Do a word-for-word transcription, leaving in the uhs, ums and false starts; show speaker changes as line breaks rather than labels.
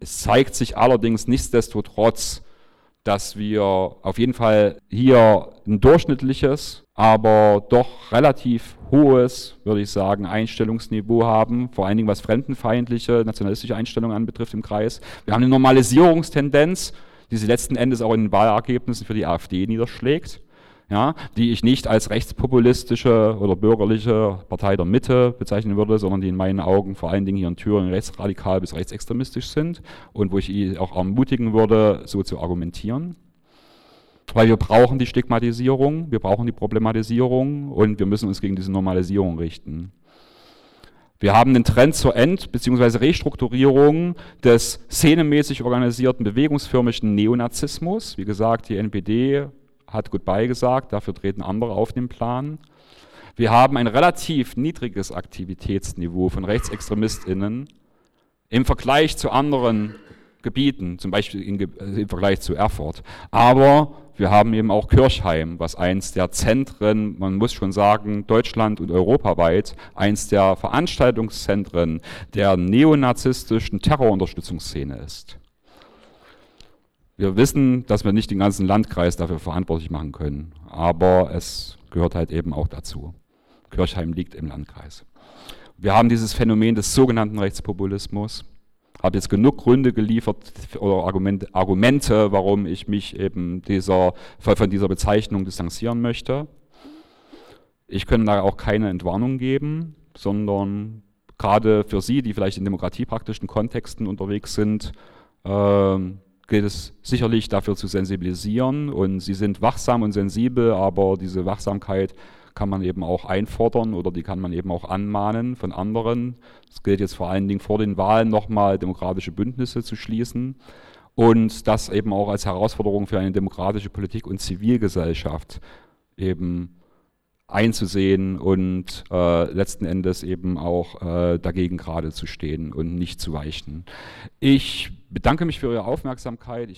Es zeigt sich allerdings nichtsdestotrotz, dass wir auf jeden Fall hier ein durchschnittliches, aber doch relativ hohes, würde ich sagen, Einstellungsniveau haben, vor allen Dingen was fremdenfeindliche, nationalistische Einstellungen anbetrifft im Kreis. Wir haben eine Normalisierungstendenz, die sich letzten Endes auch in den Wahlergebnissen für die AfD niederschlägt, ja, die ich nicht als rechtspopulistische oder bürgerliche Partei der Mitte bezeichnen würde, sondern die in meinen Augen vor allen Dingen hier in Thüringen rechtsradikal bis rechtsextremistisch sind und wo ich ihn auch ermutigen würde, so zu argumentieren. Weil wir brauchen die Stigmatisierung, wir brauchen die Problematisierung und wir müssen uns gegen diese Normalisierung richten. Wir haben einen Trend zur End- bzw. Restrukturierung des szenemäßig organisierten, bewegungsförmigen Neonazismus. Wie gesagt, die N P D hat Goodbye gesagt, dafür treten andere auf den Plan. Wir haben ein relativ niedriges Aktivitätsniveau von RechtsextremistInnen im Vergleich zu anderen Gebieten, zum Beispiel in, im Vergleich zu Erfurt. Aber wir haben eben auch Kirchheim, was eins der Zentren, man muss schon sagen, Deutschland und europaweit, eins der Veranstaltungszentren der neonazistischen Terrorunterstützungsszene ist. Wir wissen, dass wir nicht den ganzen Landkreis dafür verantwortlich machen können, aber es gehört halt eben auch dazu. Kirchheim liegt im Landkreis. Wir haben dieses Phänomen des sogenannten Rechtspopulismus. Ich habe jetzt genug Gründe geliefert oder Argumente, Argumente, warum ich mich eben dieser, von dieser Bezeichnung distanzieren möchte. Ich kann da auch keine Entwarnung geben, sondern gerade für Sie, die vielleicht in demokratiepraktischen Kontexten unterwegs sind, äh, gilt es sicherlich dafür zu sensibilisieren und Sie sind wachsam und sensibel, aber diese Wachsamkeit kann man eben auch einfordern oder die kann man eben auch anmahnen von anderen. Es gilt jetzt vor allen Dingen vor den Wahlen nochmal demokratische Bündnisse zu schließen und das eben auch als Herausforderung für eine demokratische Politik und Zivilgesellschaft eben einzusehen und äh, letzten Endes eben auch äh, dagegen gerade zu stehen und nicht zu weichen. Ich bedanke mich für Ihre Aufmerksamkeit. Ich